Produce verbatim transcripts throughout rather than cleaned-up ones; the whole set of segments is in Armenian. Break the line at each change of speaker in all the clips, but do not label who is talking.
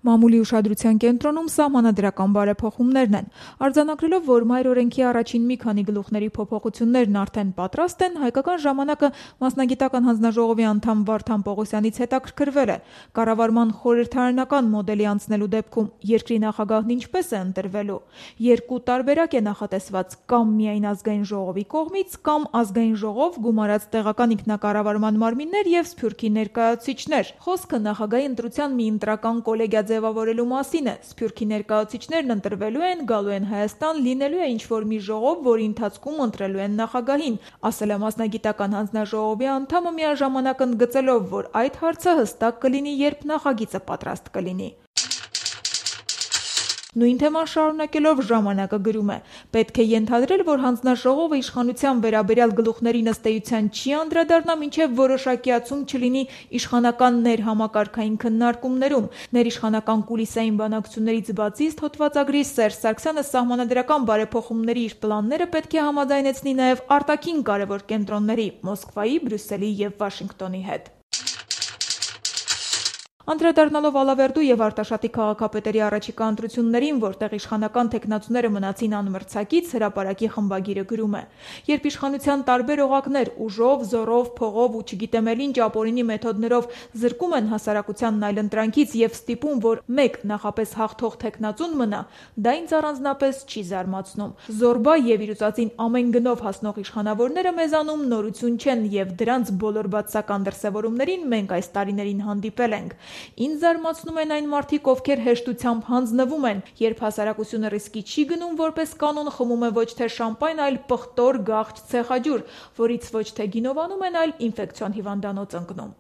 Մամուլի ուշադրության կենտրոնում սահմանադրական բարեփոխումներն են։ Արձանագրելով, որ մայր օրենքի առաջին մի քանի գլուխների փոփոխություններն արդեն պատրաստ են, Հայկական ժամանակը մասնագիտական հանձնաժողովի անդամ Վարդան Պողոսյանից հետաքրքրվել է կառավարման խորհրդարանական մոդելի անցնելու դեպքում երկրի նախագահն ինչպես է ընտրվելու։ Երկու տարբերակ է նախատեսված՝ կամ միայն ազգային ժողովի կողմից, կամ ազգային ժողով գումարած տեղական ինքնակառավարման մարմիններ եւ Սփյուռքի ներկայացուցիչներ։ Խոսքը նախագահի ընտրության մի ընտրական կոլեգիա ձևավորելու մասին է։ Սփյուռքի ներկայացուցիչներն ընտրվելու են, գալու են Հայաստան, լինելու է ինչ-որ մի ժողով, որի ընթացքում ընտրելու են նախագահին, ասել է մասնագիտական հանձնաժողովի անդամը միաժամանակ ընդգծելով, որ այդ հարցը հստակ կլինի, երբ նախագիծը պատրաստ կլինի։ Նույն թեման շարունակելով ժամանակը գրում է. պետք է ենթադրել, որ հանձնաժողովը իշխանության վերաբերյալ գլուխների ըստ էության չի անդրադառնա, մինչև որոշակիացում չլինի իշխանական ներհամակարգային քննարկումներում։ Ներիշխանական կուլիսային բանակցություններից բացի, ըստ հոդվածագրի, Սերժ Սարգսյանը սահմանադրական բարեփոխումների իր պլանները պետք է համաձայնեցնի նաև արտաքին կարևոր կենտրոնների՝ Մոսկվայի, Բրյուսելի և Վաշինգտոնի հետ։ Անդրադառնալով Ալավերդու եւ Արտաշատի քաղաքապետերի առաջիկա ընտրություններին, որտեղ իշխանական թեկնածուները մնացին անմրցակից, հրապարակի խմբագիրը գրում է. երբ իշխանության տարբեր օղակներ ուժով, զորով, փողով ու չգիտեմ էլ ինչ ապօրինի մեթոդներով զրկում են հասարակությանն այլընտրանքից եւ ստիպում, որ մեկ նախապես հաղթող թեկնածուն մնա, դա ինձ առանձնապես չի զարմացնում։ Զորբա եւ իրուցածին ամեն գնով հասնող իշխանավորները մեզանում նորություն չեն եւ դրանց բոլոր բացասական դրսեւորումներին մենք այս տարիներին հանդիպել ենք։ Ինձ զարմացնում են այն մարդիկ, ովքեր հեշտությամբ հանձնվում են, երբ հասարակությունը ռիսկի չի գնում, որպես կանոն խմում է ոչ թե շամպայն, այլ պղտոր գաղթ ցեխաջուր, որից ոչ թե գինովանում են, այլ ինֆեկցիոն հիվանդանոց ընկնում։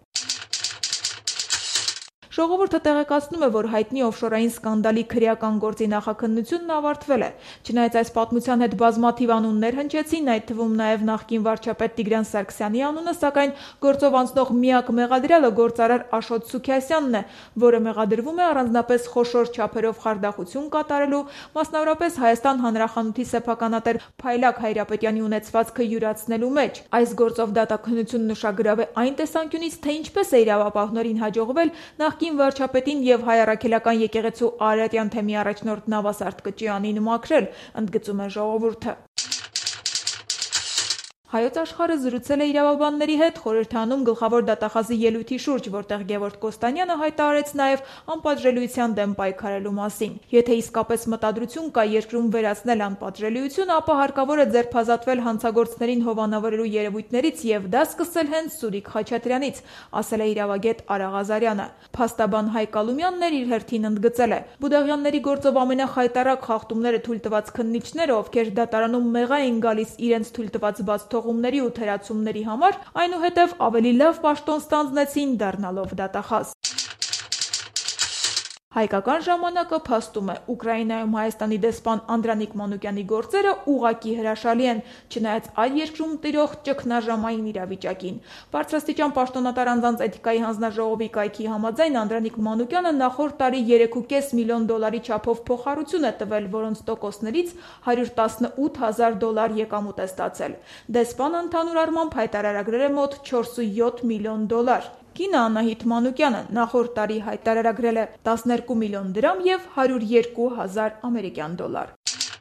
Ժողովուրդը տեղեկացնում է, որ հայտնի օֆշորային սկանդալի քրեական գործի նախաքննությունն ավարտվել է։ Չնայած այս պատմության հետ բազմաթիվ անուններ հնչեցին, այդ թվում նաև նախկին վարչապետ Տիգրան Սարգսյանի անունը, սակայն գործով անցնող միակ մեղադրյալը գործարար Աշոտ Սուքիասյանն է, որը մեղադրվում է առանձնապես խոշոր չափերով խարդախություն կատարելու, մասնավորապես Հայաստան Հանրախանութի սեփականատեր Փայլակ Հայրապետյանի ունեցվածքը յուրացնելու մեջ։ Այս գործով դատաքննությունն ուշագրավ է այն տեսանկյունից, թե ինչպես է իրավապահներին հաջողվել նախկին վարչապետին եւ հայ առաքելական եկեղեցու Արարատյան թեմի առաջնորդ Նավասարդ Կճյանին մաքրել, ընդգծում է ժողովուրդը։ Հայոց աշխարհը զրուցել է իրավաբանների հետ խորհրդանում գլխավոր դատախազի ելույթի շուրջ, որտեղ Գևորգ Կոստանյանը հայտարարեց նաև անպատժելիության դեմ պայքարելու մասին։ Եթե իսկապես մտադրություն կա երկրում վերացնել անպատժելիություն, ապա հարկավոր է ձերբազատվել հանցագործներին հովանավորելու երևույթներից եւ դա սկսել հենց Սուրիկ Խաչատրյանից, ասել է իրավագետ Արա Ղազարյանը։ Փաստաբան Հայկ Ալումյանն իր հերթին ընդգծել է. Բուդաղյանների գործով ամենախայտարակ խախտումները թույլ տված քննիչները, ովքեր դատարանում մեղա էին գալիս իրենց թույլ տված բաց թողումների ու թերացումների համար, այնուհետև ավելի լավ պաշտոն ստանձնեցին դառնալով դատախազ։ Հայկական ժամանակը փաստում է, Ուկրաինայում Հայաստանի դեսպան Անդրանիկ Մանուկյանի գործերը ուղղակի հրաշալի են, չնայած այդ երկրում տիրող ճգնաժամային իրավիճակին։ Բարձրաստիճան պաշտոնատար անձանց էթիկայի հանձնաժողովի կայքի համաձայն Անդրանիկ Մանուկյանը նախորդ տարի երեք ու կես միլիոն դոլարի չափով փոխհարություն է տվել, որոնց տոկոսներից հարյուր տասնութ հազար դոլար եկամուտ է ստացել։ Դեսպանը ընդհանուր առմամբ հայտարարագրել է մոտ չորս ու յոթ միլիոն դոլար։ Կինը Անահիտ Մանուկյանը նախորդ տարի հայտարարագրել է տասներկու միլիոն դրամ եւ հարյուր ու երկու հազար ամերիկյան դոլար։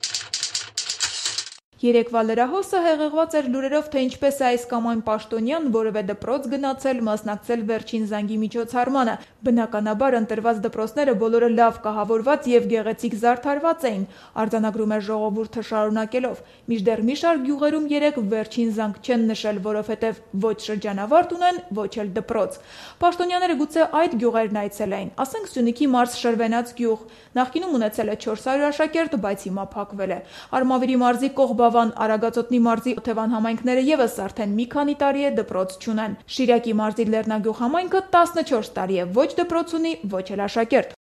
Երեկվա լրահոսը հեղեղված էր լուրերով, թե ինչպես է այս կամ այն պաշտոնյան որևէ դպրոց գնացել, մասնակցել վերջին զանգի միջոցառմանը։ Բնականաբար ընտրված դպրոցները բոլորը լավ կահավորված եւ գեղեցիկ զարդարված էին, արձանագրում է ժողովուրդը շարունակելով։ Մինչդեռ մի շարք գյուղերում երեք վերջին զանգ չեն նշել, որովհետեւ ոչ շրջանավարտ ունեն, ոչ էլ դպրոց։ Պաշտոնյաները գուցե այդ գյուղերն այցելային, ասենք Սյունիքի մարզ Շրվենաց գյուղ։ Նախկինում ունեցել է չորս հարյուր աշակերտ, բայց հիմա փակվել է։ Արմավիրի մարզի Կողբա Արագածոտնի մարզի Օթևան համայնքները եւս արդեն մի քանի տարի է դպրոց չունեն։ Շիրակի մարզի Լեռնագյուղ համայնքը տասնչորս տարի է ոչ դպրոց ունի, ոչ էլ աշակերտ։